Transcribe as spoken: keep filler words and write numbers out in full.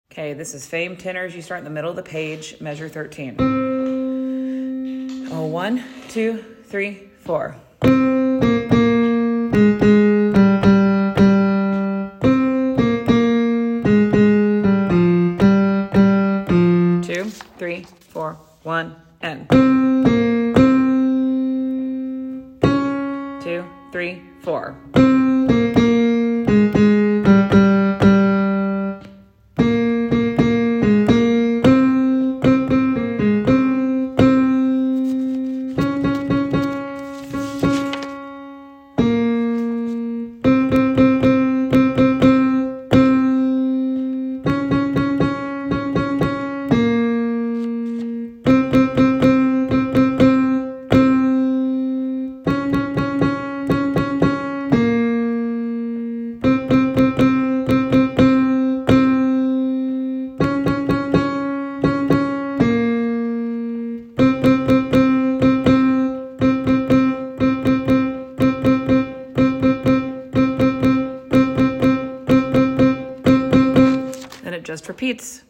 Okay, this is Fame Tenors. You start in the middle of the page, measure thirteen. Oh, one, two, three, four. Two, three, four, one, and. Two, three, four. Then it just repeats.